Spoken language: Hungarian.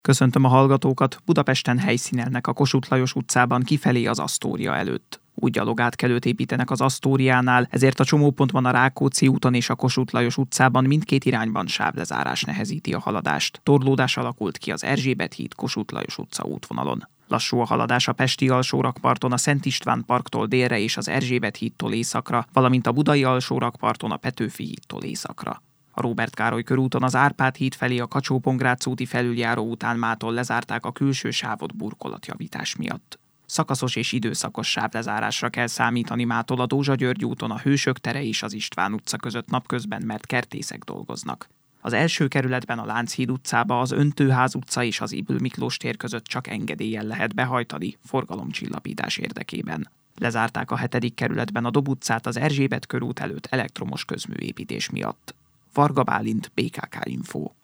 Köszöntöm a hallgatókat, Budapesten helyszínelnek a Kossuth Lajos utcában kifelé az Asztória előtt. Új gyalogátkelőt építenek az Asztóriánál, ezért a csomópontban a Rákóczi úton és a Kossuth Lajos utcában mindkét irányban sávlezárás nehezíti a haladást. Torlódás alakult ki az Erzsébet híd Kossuth Lajos utca útvonalon. Lassú a haladás a pesti alsórakparton a Szent István parktól délre és az Erzsébet hídtól északra, valamint a budai alsórakparton a Petőfi hídtól északra. A Róbert Károly körúton az Árpád híd felé a Kacsó-Pongrác úti felüljáró után mától lezárták a külső sávot burkolatjavítás miatt. Szakaszos és időszakos sávlezárásra kell számítani mától a Dózsa-György úton a Hősök tere és az István utca között napközben, mert kertészek dolgoznak. Az első kerületben a Lánchíd utcába az Öntőház utca és az Ybl Miklós tér között csak engedéllyel lehet behajtani, forgalomcsillapítás érdekében. Lezárták a 7. kerületben a Dob utcát az Erzsébet körút előtt elektromos közműépítés miatt. Varga Bálint, BKK Info.